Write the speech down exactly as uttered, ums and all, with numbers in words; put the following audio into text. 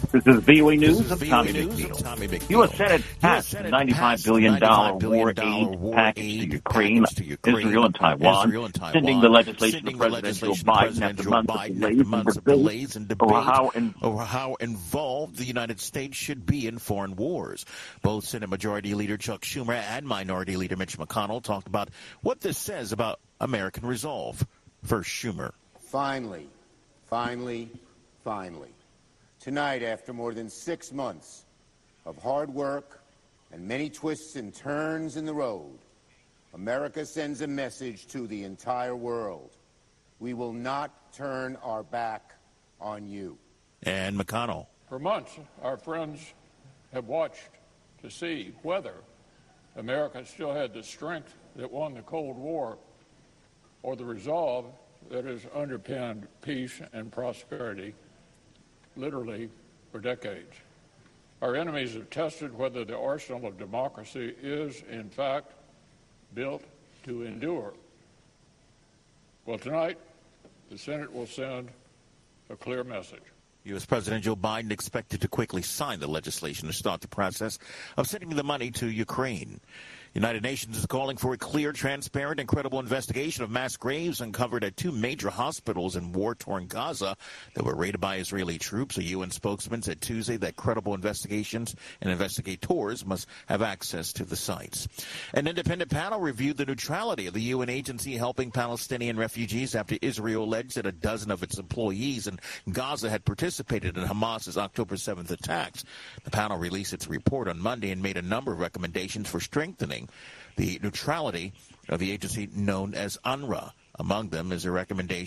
This is V O A News. of Tommy McNeil. U S Senate passed a ninety-five billion dollars war aid package to Ukraine, Israel, and Taiwan, sending the legislation to President Joe Biden after months of delays and debate over how involved the United States should be in foreign wars. Both Senate Majority Leader Chuck Schumer and Minority Leader Mitch McConnell talked about what this says about American resolve. First, Schumer. Finally, finally, finally. Tonight, after more than six months of hard work and many twists and turns in the road, America sends a message to the entire world. We will not turn our back on you. And McConnell. For months, our friends have watched to see whether America still had the strength that won the Cold War or the resolve that has underpinned peace and prosperity literally for decades. Our enemies have tested whether the arsenal of democracy is, in fact, built to endure. Well, tonight, the Senate will send a clear message. U S. President Joe Biden expected to quickly sign the legislation to start the process of sending the money to Ukraine. United Nations is calling for a clear, transparent, and credible investigation of mass graves uncovered at two major hospitals in war-torn Gaza that were raided by Israeli troops. A U N spokesman said Tuesday that credible investigations and investigators must have access to the sites. An independent panel reviewed the neutrality of the U N agency helping Palestinian refugees after Israel alleged that a dozen of its employees in Gaza had participated in Hamas's October seventh attacks. The panel released its report on Monday and made a number of recommendations for strengthening the neutrality of the agency known as UNRWA. Among them is a recommendation